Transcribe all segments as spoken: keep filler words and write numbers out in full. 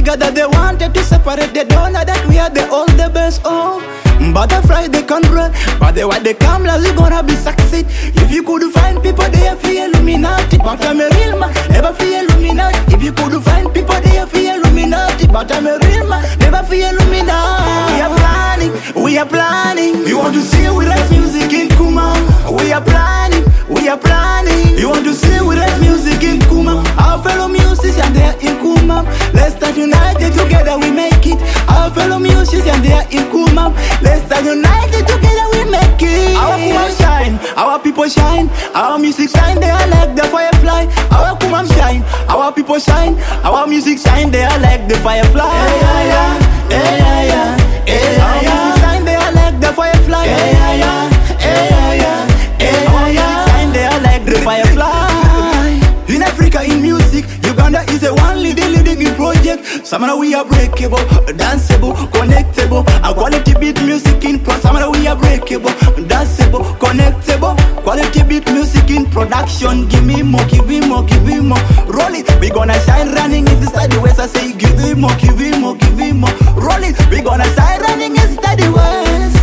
niggas that they wanted to separate, they don't know that we are the all the best. Oh, butterfly they can run, but they what they come like we gonna be succeed. If you could find people they feel Illuminati, but I'm a real man, never feel Illuminati. If you could find people they feel Illuminati, but I'm a real man, never feel Illuminati. We are planning, we are planning. We want to see we write music in Kuma. We are planning, we are planning. You want to see we write music in Kuma. Our fellow musicians they are in Kuma. Let's start united together we make it. Our fellow musicians they are in Kuma. Let's start united together we make it. Our Kuma shine, our people shine, our music shine. They are like the firefly. Our Kuma shine, our people shine, our music shine. They are like the firefly. Hey, yeah, yeah. Hey, yeah, yeah. Hey, yeah, yeah. Our music shine. They are like the firefly. Hey, yeah, yeah. Hey, yeah, yeah. Hey, our music shine. They are like the firefly. In Africa, in music, Uganda is a one leading leading in project. Somehow we are breakable, danceable, connectable. A quality beat music in pro. Somehow we are breakable, danceable, connectable. Quality beat music in production. Give me more, give me more, give me more. Roll it, we gonna shine running in the study west. I say give me more, give me more, give me more. Roll it, we gonna shine running in the study west.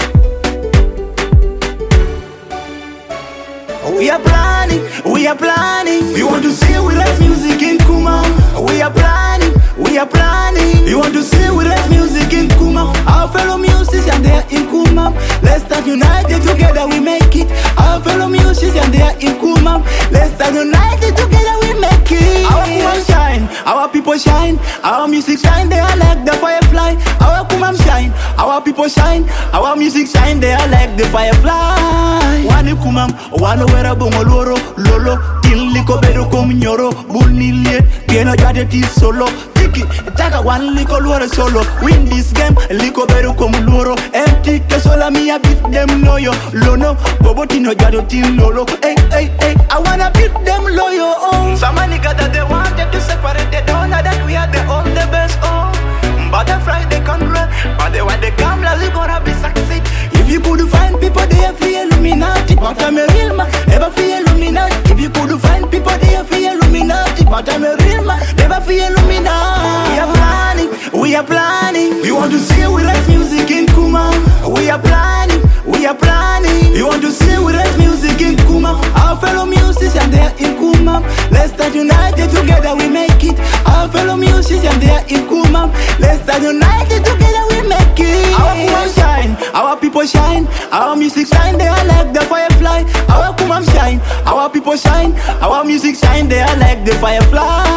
We are planning, we are planning. We want to see we write music in Kuma. We are planning, we are planning. We want to see we write music in Kuma. Our fellow musicians they are in Kuma. Let's start united together we make it. Our fellow musicians they are in Kuma. Let's start united together we make it. Our Kuma shine, our people shine, our music shine. They are like the firefly. Our Kuma shine, our people shine, our music shine. They are like the firefly. One Kumam, one wera bongoloro lolo tin liko bedo kom nyoro bunile keno jade ti solo tiki taka one liko loro solo win this game liko bedo kom loro empty ke sola mi a beat them loyo lono bobo tino jado tin lolo hey hey hey I wanna beat them loyo oh some niggas that they wanted to separate they don't know that we are the all the best oh butterfly they can run but they want they come like we gonna be succeed. If you could find people they feel Illuminati, but I'm a real man, never feel Illuminati. If you could find people they feel Illuminati, but I'm a real man, never feel Illuminati. We are planning, we are planning. We want to see we write music in Kuma. We are planning, we are planning. We want to see we write music in Kuma. Our fellow musicians they are in Kuma. Let's start united together we make it. Our fellow musicians they are in Kuma. Let's start united together we make it. Our Kuma shine, our people shine, our music shine. They are like the firefly. Our Kuma shine, our people shine, our music shine. They are like the firefly.